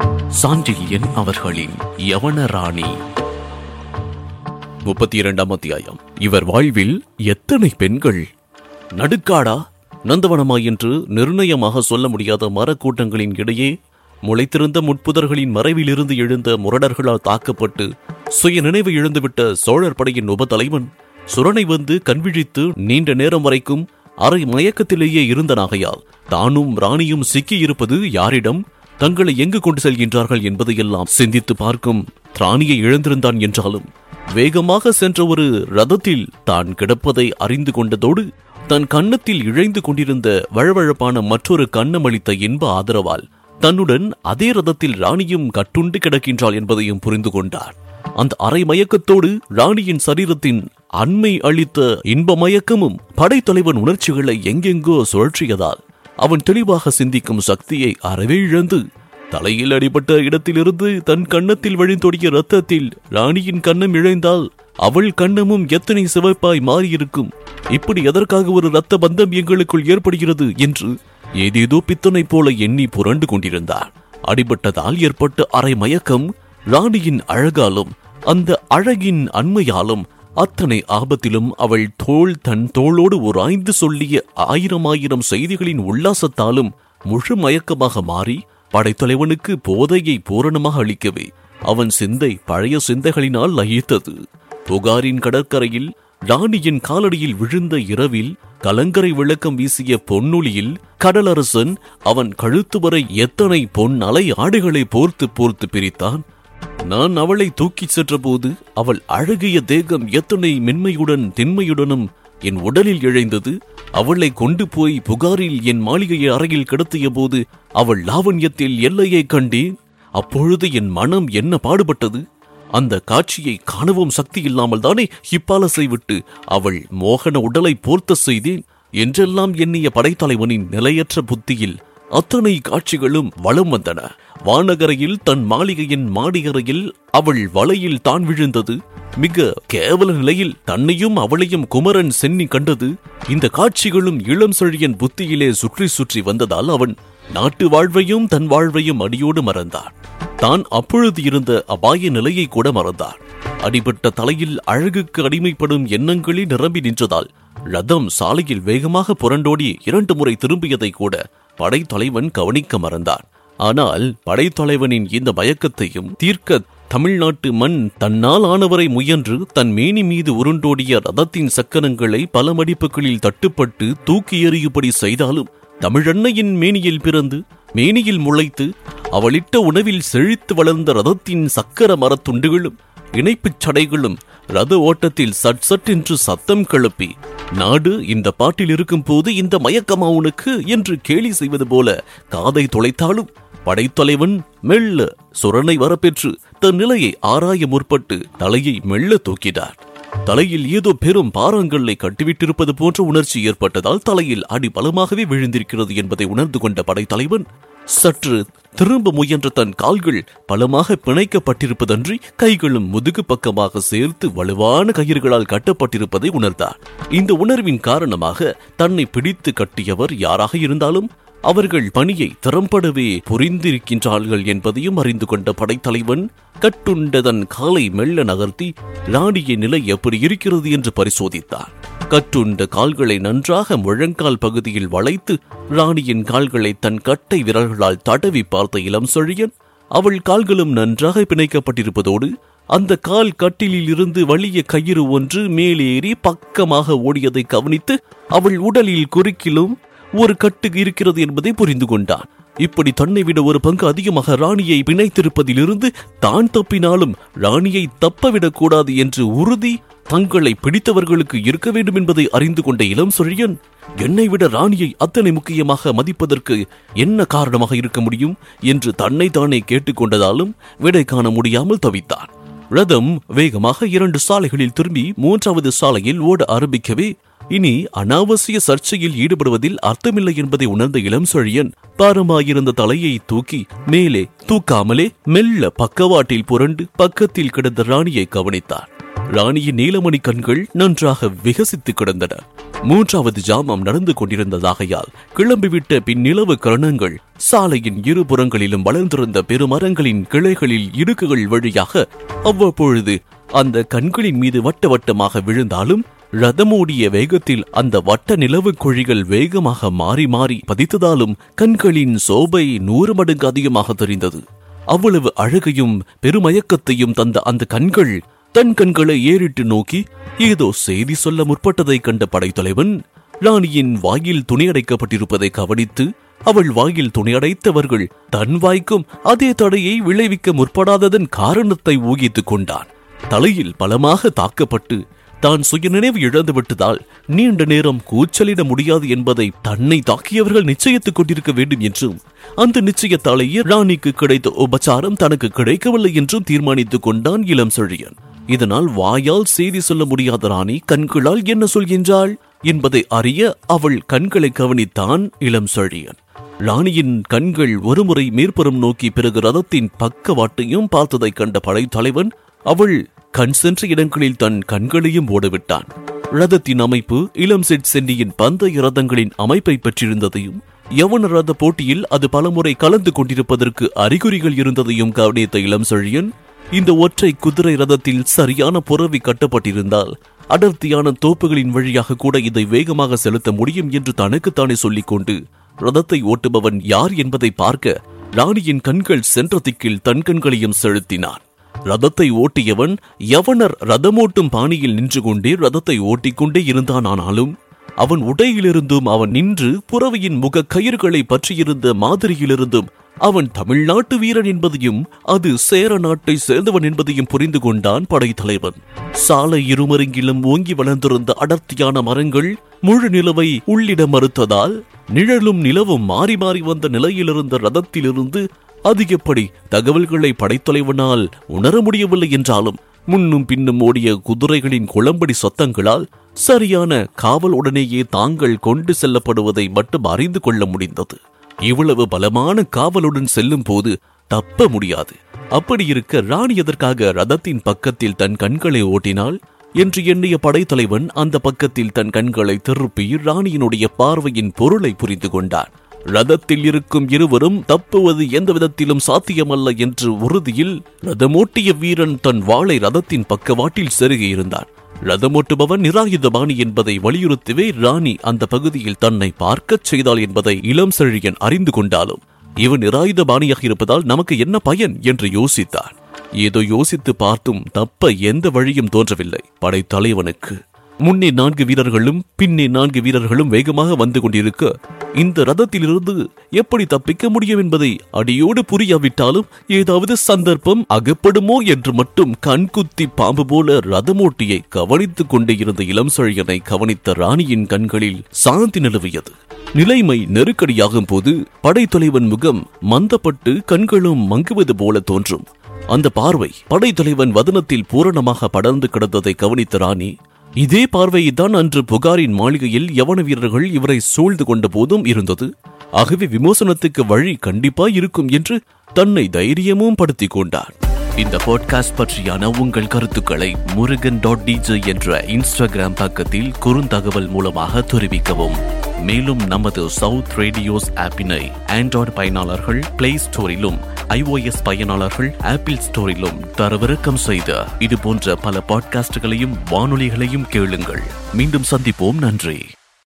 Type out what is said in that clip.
சாண்டில்யன் அவர்களின் யவனராணி. 32ஆம் அத்தியாயம். இவர் வாழ்வில் எத்தனை பெண்கள்! நடுக்காடா நந்தவனமா என்று நிர்ணயமாக சொல்ல முடியாத மரக்கூட்டங்களின் இடையே முளைத்திருந்த முட்புதர்களின் மறைவிலிருந்து எழுந்த முரடர்களால் தாக்கப்பட்டு சுய நினைவு இழந்துவிட்ட சோழர் படையின் உபதலைவன் சுரனை வந்து கண்விழித்து நீண்ட நேரம் வரைக்கும் அரை மயக்கத்திலேயே இருந்தனாகையால் தானும் ராணியும் சிக்கியிருப்பது யாரிடம், தங்களை எங்கு கொண்டு செல்கின்றார்கள் என்பதையெல்லாம் சிந்தித்து பார்க்கும் ராணியை இழந்திருந்தான் என்றாலும் வேகமாக சென்ற ஒரு ரதத்தில் தான் கிடப்பதை அறிந்து கொண்டதோடு தன் கன்னத்தில் இழைந்து கொண்டிருந்த வழவழப்பான மற்றொரு கன்னமளித்த இன்ப ஆதரவால் தன்னுடன் அதே ரதத்தில் ராணியும் கட்டுண்டு கிடக்கின்றாள் என்பதையும் புரிந்து கொண்டார். அந்த அரை மயக்கத்தோடு ராணியின் சரீரத்தின் அண்மை அளித்த இன்ப மயக்கமும் படைத்தலைவன் உணர்ச்சிகளை எங்கெங்கோ சுழற்றியதால் அவன் தெளிவாக சிந்திக்கும் சக்தியை அறவே இழந்து தலையில் அடிபட்ட இடத்திலிருந்து தன் கன்னத்தில் வழிந்தோடிய இரத்தத்தில் ராணியின் கன்னம் இழைந்தால் அவள் கன்னமும் எத்தனை சிவப்பாய் மாறியிருக்கும். இப்படி எதற்காக ஒரு இரத்த பந்தம் எங்களுக்குள் ஏற்படுகிறது என்று ஏதேதோ பித்தனை போல எண்ணி புரண்டு கொண்டிருந்தார். அடிபட்டதால் ஏற்பட்ட அரை மயக்கம் ராணியின் அழகாலும் அந்த அழகின் அண்மையாலும் அத்தனை ஆபத்திலும் அவள் தன் தோளோடு உராய்ந்து சொல்லிய ஆயிரம் செய்திகளின் உல்லாசத்தாலும் முழு மயக்கமாக மாறி படைத்தலைவனுக்கு போதையை பூரணமாக அளிக்கவே அவன் சிந்தை பழைய சிந்தைகளினால் லயித்தது. புகாரின் கடற்கரையில் ராணியின் காலடியில் விழுந்த இரவில் கலங்கரை விளக்கம் வீசிய பொன்னொளியில் கடலரசன் அவன் கழுத்து வரை எத்தனை பொன் அலை ஆடைகளை போர்த்து பிரித்தான். நான் அவளை தூக்கிச் சென்ற போது அவள் அழகிய தேகம் எத்தனை மென்மையுடன் திண்மையுடனும் என் உடலில் இழைந்தது. அவளை கொண்டு போய் புகாரில் என் மாளிகையை அறையில் கிடத்திய போது அவள் லாவண்யத்தில் எல்லையை கண்டேன். அப்பொழுது என் மனம் என்ன பாடுபட்டது! அந்த காட்சியை காணவும் சக்தி இல்லாமல் தானே ஹிப்பாலஸை விட்டு அவள் மோகன உடலை போர்த்த செய்தேன் என்றெல்லாம் எண்ணிய படைத்தலைவனின் நிலையற்ற புத்தியில் அத்தனை காட்சிகளும் வலம் வந்தன. வானகரையில் தன் மாளிகையின் மாடியறையில் அவள் வலையில் தான் விழுந்தது. மிக கேவல நிலையில் தன்னையும் அவளையும் குமரன் சென்னி கண்டது. இந்த காட்சிகளும் இளம் செழியன் புத்தியிலே சுற்றி வந்ததால் அவன் நாட்டு வாழ்வையும் தன் வாழ்வையும் அடியோடு மறந்தார். தான் அப்பொழுது இருந்த அபாய நிலையை கூட மறந்தார். அடிபட்ட தலையில் அழகுக்கு அடிமைப்படும் எண்ணங்களே நிரம்பி நின்றதால் ரதம் சாலையில் வேகமாக புரண்டோடி 2 முறை திரும்பியதை கூட படைத்தலைவன் கவனிக்க மறந்தார். ஆனால் படைத்தலைவனின் இந்த மயக்கத்தையும் தீர்க்க தமிழ்நாட்டு மண் தன்னால் ஆனவரை முயன்று தன் மேனி மீது உருண்டோடிய ரதத்தின் சக்கரங்களை பல மடிப்புகளில் தட்டுப்பட்டு தூக்கி எறியும்படி செய்தாலும் தமிழன்னையின் மேனியில் பிறந்து மேனியில் முளைத்து அவளிட்ட உணவில் செழித்து வளர்ந்த ரதத்தின் சக்கர மரத்துண்டுகளும் இணைப்புச் சடைகளும் ரத ஓட்டத்தில் சட் என்று சத்தம் கிளப்பி நாடு இந்த பாட்டில் இருக்கும் போது இந்த மயக்கமா உனக்கு என்று கேலி செய்வது போல காதை தொலைத்தாலும் படைத்தலைவன் மெல்ல சுரனை வரப்பெற்று தன் நிலையை ஆராய முற்பட்டு தலையை மெல்ல தூக்கினார். தலையில் ஏதோ பெரும் பாறாங்கல்லை கட்டிவிட்டிருப்பது போன்ற உணர்ச்சி ஏற்பட்டதால் தலையில் அடி பலமாகவே விழுந்திருக்கிறது என்பதை உணர்ந்து கொண்ட படைத்தலைவன் சற்று திரும்ப முயன்ற தன் கால்கள் பலமாக பிணைக்கப்பட்டிருப்பதன்றி கைகளும் முதுகு பக்கமாக சேர்த்து வலுவான கயிறுகளால் கட்டப்பட்டிருப்பதை உணர்ந்தார். இந்த உணர்வின் காரணமாக தன்னை பிடித்து கட்டியவர் யாராக இருந்தாலும் அவர்கள் பணியை திறம்படவே புரிந்திருக்கின்றார்கள் என்பதையும் அறிந்து கொண்ட படைத்தலைவன் கட்டுண்டதன் காலை மெல்ல நகர்த்தி ராணியின் நிலை எப்படி இருக்கிறது என்று பரிசோதித்தார். கட்டுண்ட கால்களை நன்றாக முழங்கால் பகுதியில் வளைத்து ராணியின் கால்களை தன் கட்டை விரல்களால் தடவி பார்த்த இளம் செழியன் அவள் கால்களும் நன்றாக பிணைக்கப்பட்டிருப்பதோடு அந்த கால் கட்டிலில் இருந்து வலிய கயிறு ஒன்று மேலேறி பக்கமாக ஓடியதை கவனித்து அவள் உடலில் குறுக்கிலும் ஒரு கட்டு இருக்கிறது என்பதை புரிந்து கொண்டான். இப்படி தன்னை விட ஒரு பங்கு அதிகமாக ராணியை பிணைத்திருப்பதிலிருந்து தான் தப்பினாலும் ராணியை தப்பவிடக்கூடாது என்று உறுதி தங்களை பிடித்தவர்களுக்கு இருக்க வேண்டும் என்பதை அறிந்து கொண்ட இளம் செழியன் என்னை விட ராணியை அத்தனை முக்கியமாக மதிப்பதற்கு என்ன காரணமாக இருக்க முடியும் என்று தன்னை தானே கேட்டுக்கொண்டதாலும் விடை காண முடியாமல் தவித்தான். ரதம் வேகமாக 2 சாலைகளில் திரும்பி 3வது சாலையில் ஓட ஆரம்பிக்கவே இனி அனாவசிய சர்ச்சையில் ஈடுபடுவதில் அர்த்தமில்லை என்பதை உணர்ந்த இளம் செழியன் பாரமாயிருந்த தலையை தூக்கி மேலே தூக்காமலே மெல்ல பக்கவாட்டில் புரண்டு பக்கத்தில் கிடந்த ராணியை கவனித்தார். ராணியின் நீலமணி கண்கள் நன்றாக விகசித்து கிடந்தன. 3வது ஜாமம் நடந்து கொண்டிருந்ததாகையால் கிளம்பிவிட்ட பின்னிலவு கரணங்கள் சாலையின் இருபுறங்களிலும் வளர்ந்திருந்த பெருமரங்களின் கிளைகளில் இடுக்குகள் வழியாக அவ்வப்பொழுது அந்த கண்களின் மீது வட்ட வட்டமாக விழுந்தாலும் ரதமோடிய வேகத்தில் அந்த வட்ட நிலவு குழிகள் வேகமாக மாறி மாறி பதித்ததாலும் கண்களின் சோபை 100 மடங்கு அதிகமாக தெரிந்தது. அவ்வளவு அழகையும் பெருமயக்கத்தையும் தந்த அந்த கண்கள் தன் கண்களை ஏறிட்டு நோக்கி ஏதோ செய்தி சொல்ல முற்பட்டதை கண்ட படைத்தலைவன் ராணியின் வாயில் துணியடைக்கப்பட்டிருப்பதை கவனித்து அவள் வாயில் துணியடைத்தவர்கள் தன் வாய்க்கும் அதே தடையை விளைவிக்க முற்படாததன் காரணத்தை ஊகித்துக் கொண்டான். தலையில் பலமாக தாக்கப்பட்டு தான் சுயநினைவு இழந்து விட்டதால் நீண்ட நேரம் கூச்சலிட முடியாது என்பதை தன்னை தாக்கியவர்கள் நிச்சயித்துக் கொண்டிருக்க வேண்டும் என்றும் அந்த நிச்சயத்தாலேயே ராணிக்கு கிடைத்த உபச்சாரம் தனக்கு கிடைக்கவில்லை என்றும் தீர்மானித்துக் கொண்டான் இளம் செழியன். இதனால் வாயால் செய்தி சொல்ல முடியாத ராணி கண்களால் என்ன சொல்கின்றாள் என்பதை அறிய அவள் கண்களை கவனித்தான் இளம் செழியன். ராணியின் கண்கள் ஒருமுறை மேற்புறம் நோக்கி பிறகு ரதத்தின் பக்கவாட்டையும் பார்த்ததை கண்ட படைத்தலைவன் அவள் கண் சென்ற இடங்களில் தன் கண்களையும் ஓடவிட்டான். ரதத்தின் அமைப்பு இளம் சென்னியின் பந்தய ரதங்களின் அமைப்பை பெற்றிருந்ததையும் யவன ரத போட்டியில் அது பலமுறை கலந்து கொண்டிருப்பதற்கு அறிகுறிகள் இருந்ததையும் கவனித்த இளம் செழியன் இந்த ஒற்றை குதிரை ரதத்தில் சரியான புறவி கட்டப்பட்டிருந்தால் அடர்த்தியான தோப்புகளின் வழியாக கூட இதை வேகமாக செலுத்த முடியும் என்று தனக்குத்தானே சொல்லிக் கொண்டு ரதத்தை ஓட்டுபவன் யார் என்பதை பார்க்க ராணியின் கண்கள் சென்ற திக்கில் தன் கண்களையும் செலுத்தினான். ரதத்தை ஓட்டியவன் யவனர் ரதமோட்டும் பாணியில் நின்று கொண்டே ரதத்தை ஓட்டிக்கொண்டே இருந்தான். ஆனாலும் அவன் உடையிலிருந்தும் அவன் நின்று புறவியின் முக கயிறுகளை பற்றியிருந்த மாதிரியிலிருந்தும் அவன் தமிழ்நாட்டு வீரன் என்பதையும் அது சேர நாட்டை சேர்ந்தவன் என்பதையும் புரிந்து கொண்டான் படைத்தலைவன். சாலை இருமருங்கிலும் ஓங்கி வளர்ந்திருந்த அடர்த்தியான மரங்கள் முழு நிலவை உள்ளிட மறுத்ததால் நிழலும் நிலவும் மாறி மாறி வந்த நிலையிலிருந்த ரதத்திலிருந்து அதிகப்படி தகவல்களை படைத்தலைவனால் உணர முடியவில்லை என்றாலும் முன்னும் பின்னும் ஓடிய குதிரைகளின் குளம்படி சத்தங்களால் சரியான காவலுடனேயே தாங்கள் கொண்டு செல்லப்படுவதை மட்டும் அறிந்து கொள்ள முடிந்தது. இவ்வளவு பலமான காவலுடன் செல்லும் போது தப்ப முடியாது. அப்படி இருக்க ராணி எதற்காக ரதத்தின் பக்கத்தில் தன் கண்களை ஓட்டினாள் என்று எண்ணிய படைத்தலைவன் அந்த பக்கத்தில் தன் கண்களை திருப்பி ராணியினுடைய பார்வையின் பொருளை புரிந்து கொண்டான். ரதத்தில் இருக்கும் இருவரும் தப்புவது எந்த விதத்திலும் சாத்தியமல்ல என்று உறுதியில் ரதமோட்டிய வீரன் தன் வாளை ரதத்தின் பக்கவாட்டில் செருகியிருந்தான். ரதமோட்டுபவன் நிராயுதபாணி என்பதை வலியுறுத்தவே ராணி அந்த பகுதியில் தன்னை பார்க்கச் செய்தாள் என்பதை இளம் செழியன் அறிந்து கொண்டாலும் இவன் நிராயுதபாணியாக இருப்பதால் நமக்கு என்ன பயன் என்று யோசித்தான். ஏதோ யோசித்து பார்த்தும் தப்ப எந்த வழியும் தோன்றவில்லை படைத்தலைவனுக்கு. முன்னே 4 வீரர்களும் பின்னே 4 வீரர்களும் வேகமாக வந்து கொண்டிருக்க இந்த ரதத்திலிருந்து எப்படி தப்பிக்க முடியும் என்பதை அடியோடு புரியாவிட்டாலும் ஏதாவது சந்தர்ப்பம் அகப்படுமோ என்று மட்டும் கண்குத்தி பாம்பு போல ரதமோட்டியை கவனித்துக் கொண்டே இருந்த இளம் செழியனை கவனித்த ராணியின் கண்களில் சாந்தி நிலவியது. நிலைமை நெருக்கடியாகும் போது படைத்தலைவன் முகம் மந்தப்பட்டு கண்களும் மங்குவது போல தோன்றும். அந்த பார்வை படைத்தலைவன் வதனத்தில் பூரணமாக படர்ந்து கிடந்ததை கவனித்த ராணி இதே பார்வைதான் அன்று புகாரின் மாளிகையில் யவன வீரர்கள் இவரை சூழ்ந்து கொண்ட போதும் இருந்தது. ஆகவே விமோசனத்துக்கு வழி கண்டிப்பா இருக்கும் என்று தன்னை தைரியமும் படுத்திக் கொண்டார். இந்த பாட்காஸ்ட் பற்றியான உங்கள் கருத்துக்களை murugan.dj என்ற இன்ஸ்டாகிராம் பக்கத்தில் குறுந்தகவல் மூலமாக தெரிவிக்கவும். மேலும் நமது சவுத் ரேடியோஸ் ஆப்பினை ஆண்ட்ராய்டு பயனாளர்கள் பிளே ஸ்டோரிலும் iOS பயனாளர்கள் ஆப்பிள் ஸ்டோரிலும் தரவிறக்கம் செய்த இது போன்ற பல பாட்காஸ்டுகளையும் வானொலிகளையும் கேளுங்கள். மீண்டும் சந்திப்போம். நன்றி.